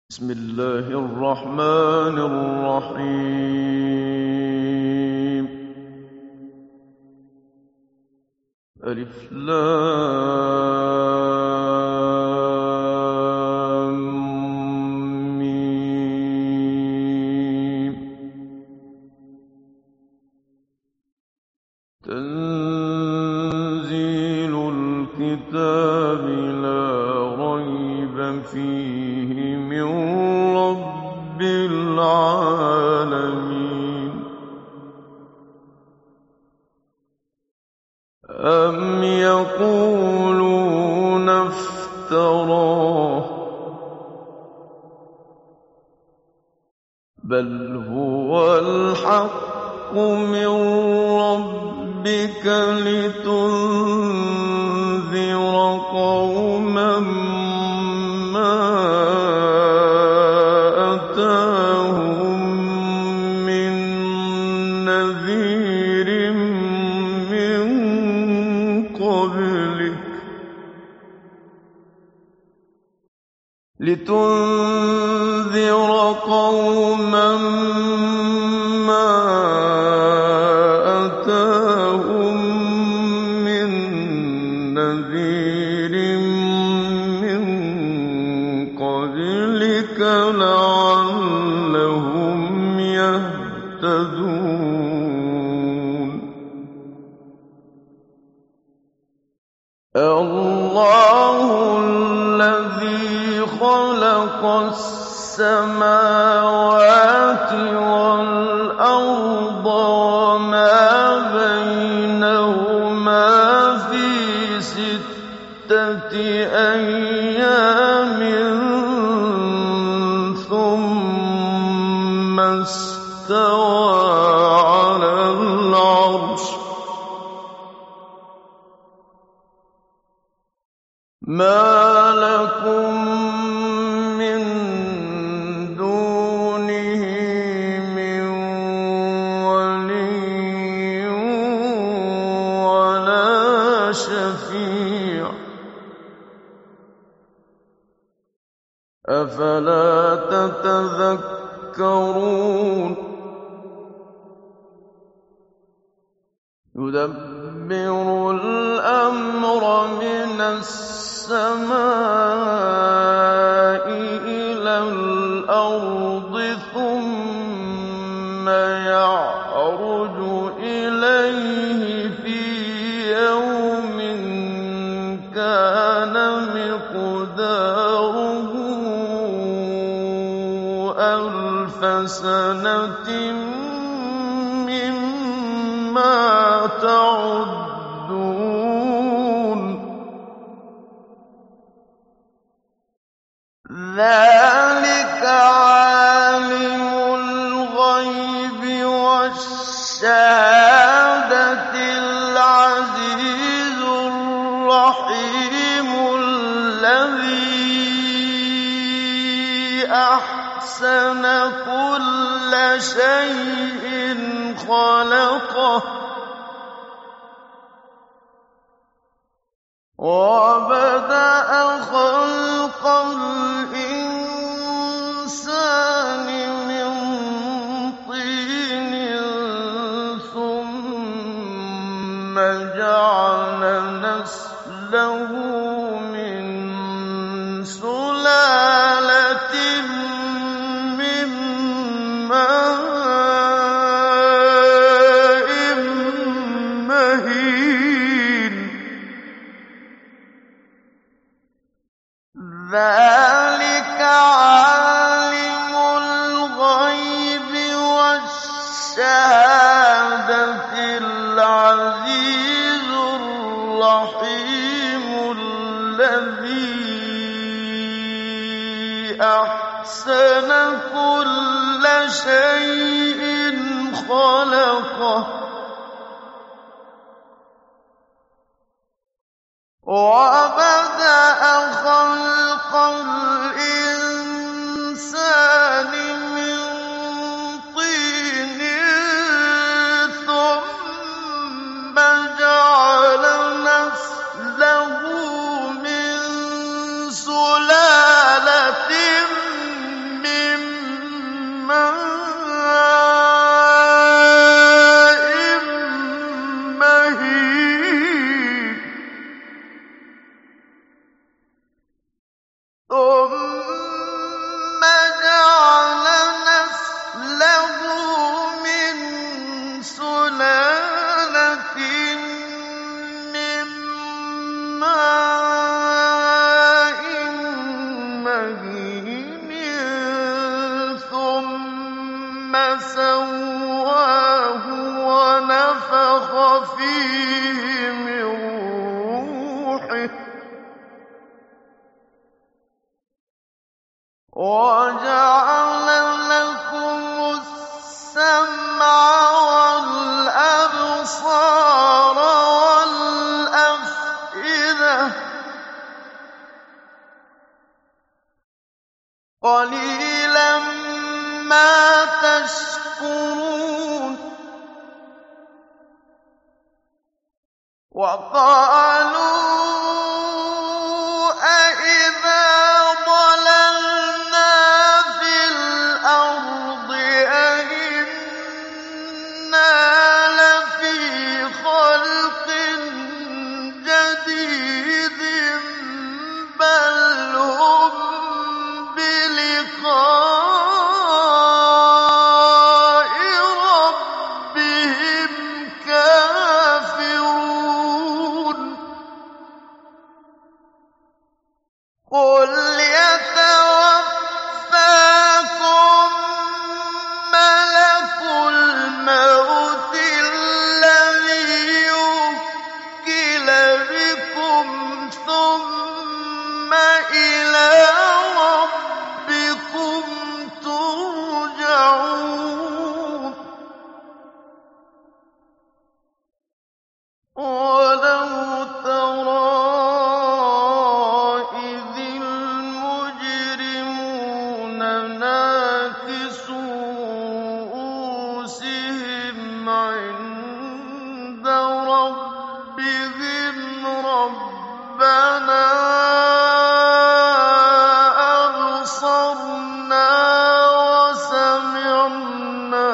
بسم الله الرحمن الرحيم. ألف لام ميم. تنزيل الكتاب لا ريب فيه من رب العالمين. أم يقولون افتراه بل هو الحق من ربك لتنذر قوما ما أتاهم من نذير من قبلك لتنذر قوما ما أتاهم من نذير من قبلك لعلهم يهتدون. الله الذي خلق السماوات والأرض وما بينهما في 6 أيام ثم استوى على العرش. ما لكم من دونه من ولي ولا شفيع أفلا تتذكرون. يدبر الأمر من السماء إلى الأرض ثم يعرج إليه في يوم كان مقداره 1000 سنة مما تعدون. ذلك عالم الغيب والشهادة العزيز الرحيم الذي أحسن كل شيء خلقه وبدأ خلق الإنسان من طين ثم جعل نسله من سلالة من ماء مهين. ذلك عالم الغيب والشهادة العزيز الرحيم الذي أحسن كل شيء خلقه وبدأ خلق الإنسان من طين ثم جعل نسله من سلالة وَجَعَلَ لَكُمُ السَّمْعَ وَالْأَبْصَارَ وَالْأَفْئِدَةَ ۚ قَلِيلًا مَّا تَشْكُرُونَ وَقَالُوا أَإِذَا ضَلَلْنَا فِي الْأَرْضِ أَإِنَّا لَفِي خَلْقٍ جَدِيدٍ بَلْ هُم بِلِقَاءِ رَبِّهِمْ كَافِرُونَ قُلْ يَتَوَفَّاكُم مَّلَكُ الْمَوْتِ الَّذِي وُكِّلَ بِكُمْ ثُمَّ إِلَىٰ رَبِّكُمْ تُرْجَعُونَ وَلَوْ تَرَىٰ إِذِ الْمُجْرِمُونَ نَاكِسُو رُءُوسِهِمْ عِندَ رَبِّهِمْ رَبَّنَا أَبْصَرْنَا وَسَمِعْنَا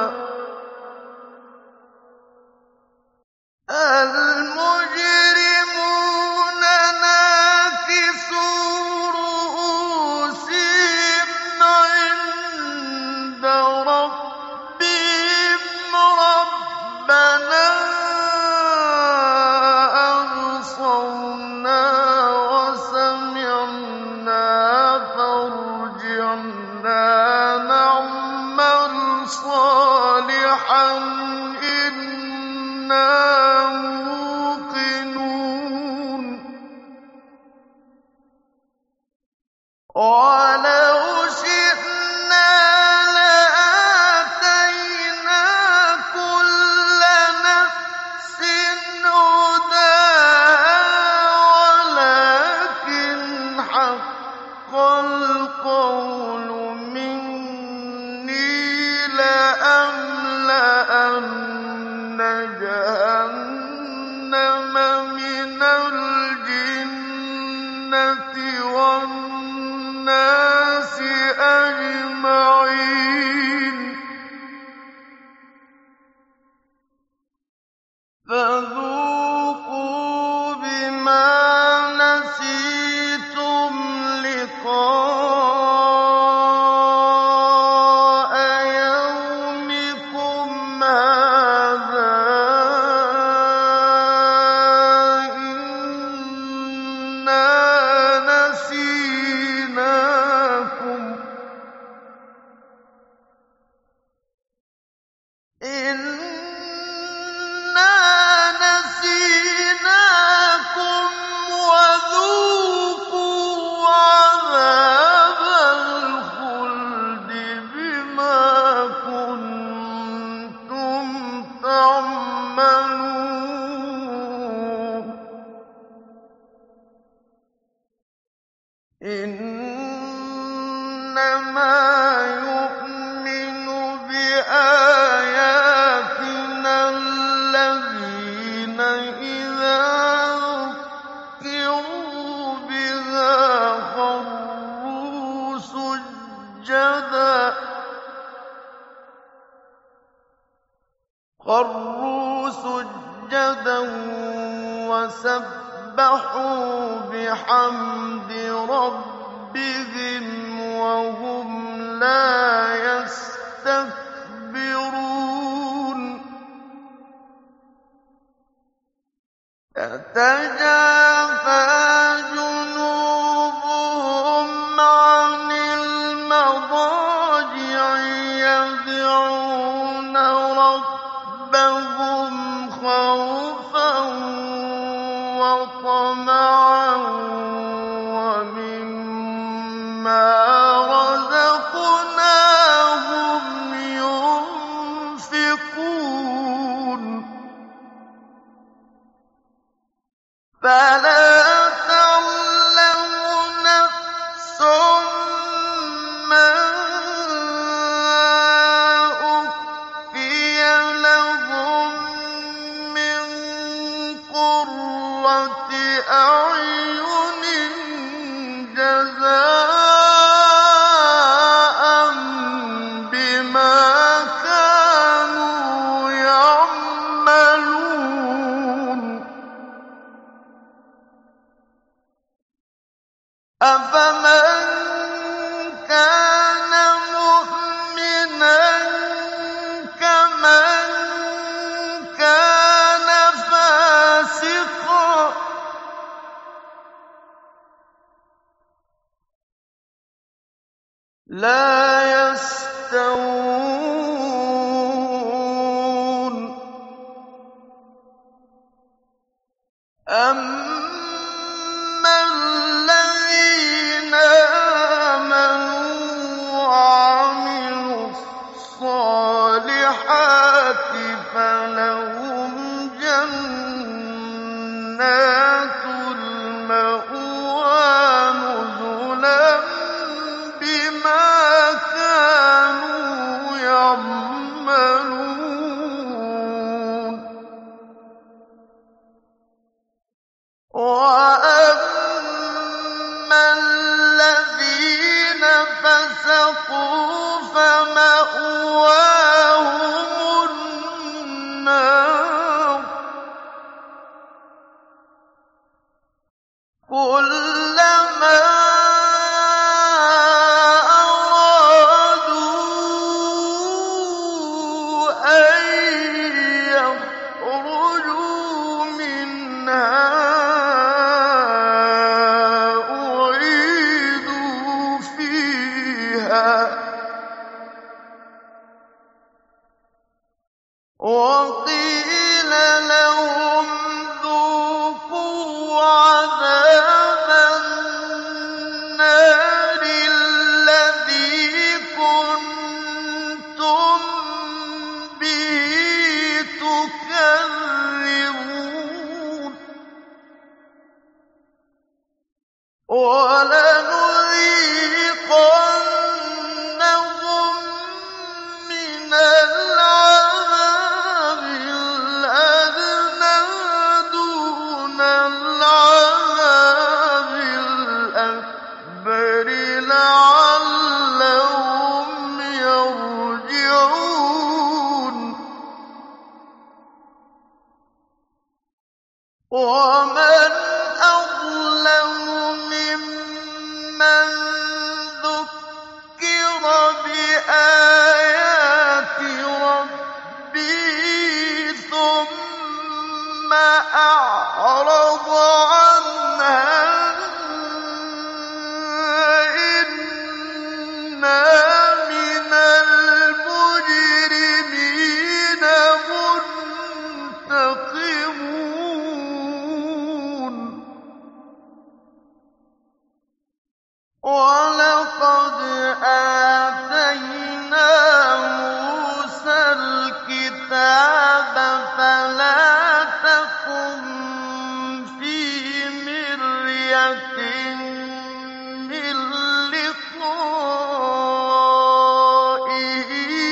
الْمُجْرِمُونَ نَاكِسُو رُءُوسِهِمْ عِندَ رَبِّهِمْ رَبَّنَا أَبْصَرْنَا وَسَمِعْنَا فَارْجِعْنَا نَعْمَلْ صَالِحًا إِنَّا مُوقِنُونَ وَلَوْ شِئْنَا لَآتَيْنَا كُلَّ نَفْسٍ هُدَاهَا وَلَٰكِنْ حَقَّ الْقَوْلُ مِنِّي لَأَمْلَأَنَّ جَهَنَّمَ مِنَ الْجِنَّةِ وَالنَّاسِ أَجْمَعِينَ فَذُوقُوا بِمَا نَسِيتُمْ لِقَاءَ يَوْمِكُمْ هَٰذَا إِنَّا نَسِينَاكُمْ وَذُوقُوا عَذَابَ الْخُلْدِ بِمَا كُنتُمْ تَعْمَلُونَ إِنَّمَا يُؤْمِنُ بِآيَاتِنَا الَّذِينَ إِذَا ذُكِّرُوا بِهَا خَرُّوا سُجَّدًا وَسَبَّحُوا بِحَمْدِ رَبِّهِمْ وَهُمْ لَا يَسْتَكْبِرُونَ تَتَجَافَىٰ جُنُوبُهُمْ عَنِ الْمَضَاجِعِ يَدْعُونَ رَبَّهُمْ خَوْفًا وَطَمَعًا وَمِمَّا لَا يَسْتَوُونَ أَمَّا الَّذِينَ آمَنُوا وَعَمِلُوا الصَّالِحَاتِ فَلَهُمْ جَنَّاتُ الْمَأْوَىٰ نُزُلًا بِمَا كَانُوا يَعْمَلُونَ وَأَمَّا الَّذِينَ فَسَقُوا فَمَأْوَاهُمُ النَّارُ كُلَّمَا أَرَادُوا أَن يَخْرُجُوا مِنْهَا أُعِيدُوا فِيهَا وَقِيلَ لَهُمْ ذُوقُوا عَذَابَ النَّارِ الَّذِي كُنتُم بِهِ تُكَذِّبُونَ وَلَنُذِيقَنَّهُم مِّنَ الْعَذَابِ الْأَدْنَىٰ دُونَ الْعَذَابِ الْأَكْبَرِ لَعَلَّهُمْ يَرْجِعُونَ وَمَنْ أَظْلَمُ مِمَّن ذُكِّرَ بِآيَاتِ رَبِّهِ ثُمَّ أَعْرَضَ عَنْهَا إِنَّا مِنَ الْمُجْرِمِينَ مُنتَقِمُونَ وَلَقَدْ آتَيْنَا مُوسَى الْكِتَابَ فَلَا تَكُن فِي مِرْيَةٍ مِّن لِّقَائِهِ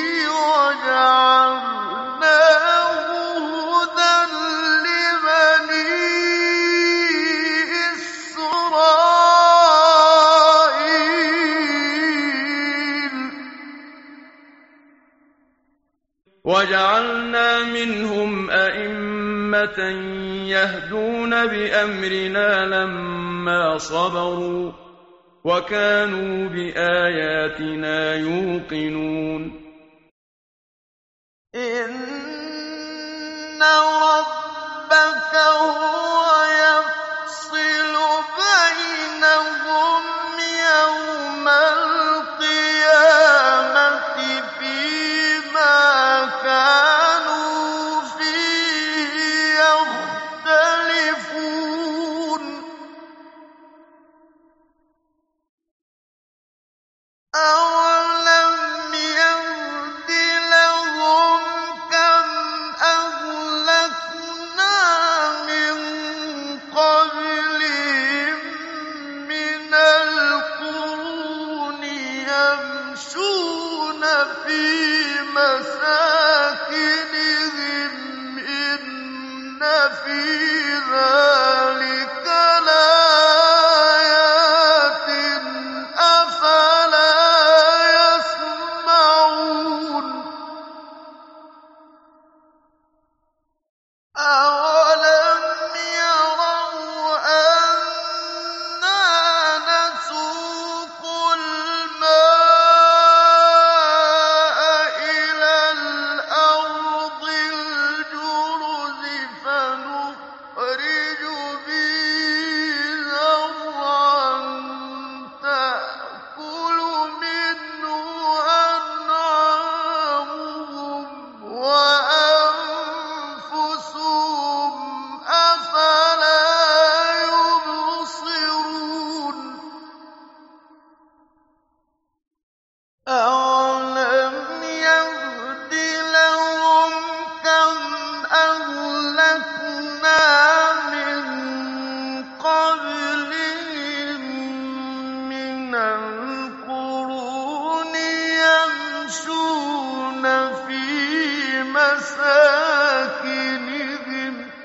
وَجَعَلْنَاهُ هُدًى لِّبَنِي إِسْرَائِيلَ وَجَعَلْنَا مِنْهُمْ أَئِمَّةً يَهْدُونَ بِأَمْرِنَا لَمَّا صَبَرُوا وَكَانُوا بِآيَاتِنَا يُوقِنُونَ إِنَّ رَبَّكَ هُوَ يَفْصِلُ بَيْنَهُمْ يَوْمَ الْقِيَامَةِ فِيمَا كَانُوا فِيهِ يَخْتَلِفُونَ أَوَلَمْ يَهْدِ لَهُمْ كَمْ أَهْلَكْنَا مِن قَبْلِهِم مِّنَ الْقُرُونِ يَمْشُونَ فِي مَسَاكِنِهِمْ إِنَّ فِي ذَٰلِكَ لَآيَاتٍ ۖ أَفَلَا يَسْمَعُونَ أَوَلَمْ يَرَوْا أَنَّا نَسُوقُ الْمَاءَ إِلَى الْأَرْضِ الْجُرُزِ فَنُخْرِجُ أَوَلَمْ يَهْدِ لَهُمْ كَمْ أَهْلَكْنَا مِن قَبْلِهِم مِّنَ الْقُرُونِ يَمْشُونَ فِي مَسَاكِنِهِمْ ۗ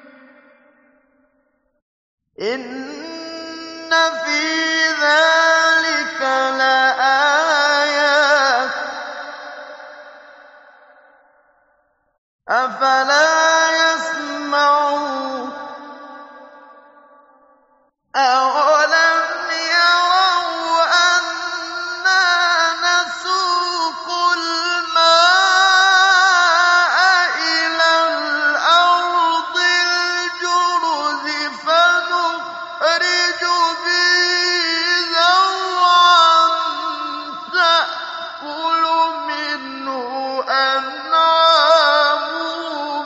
إِنَّ فِي ذَٰلِكَ لَآيَاتٍ ۖ أَفَلَا يَسْمَعُونَ أَوَلَمْ يَرَوْا أَنَّا نَسُوقُ الْمَاءَ إِلَى الْأَرْضِ الْجُرُزِ فَنُخْرِجُ بِهِ زَرْعًا تَأْكُلُ مِنْهُ أَنْعَامُهُمْ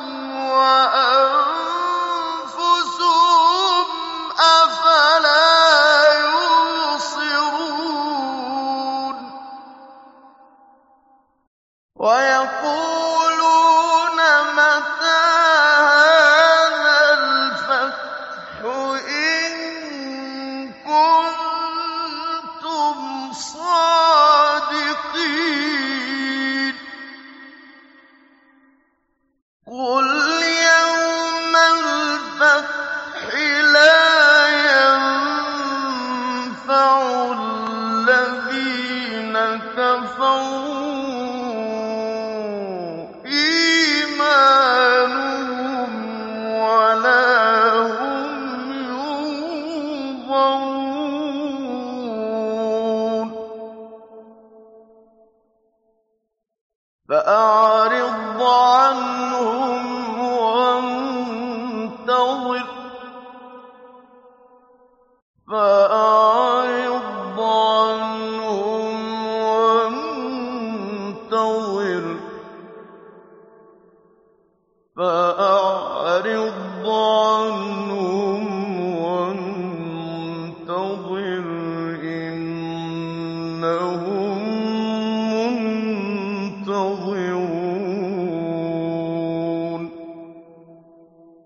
وَأَنفُسُهُمْ ۖ أَفَلَا يُبْصِرُونَ وَيَقُولُونَ مَتَىٰ هَٰذَا الْفَتْحُ إِن كُنتُمْ صَادِقِينَ قُلْ يَوْمَ الْفَتْحِ لَا يَنفَعُ الَّذِينَ كَفَرُوا إِيمَانُهُمْ وَلَا هُمْ يُنظَرُونَ فَأَعْرِضْ عَنْهُمْ وَانتَظِرْ فَأَعْرِضْ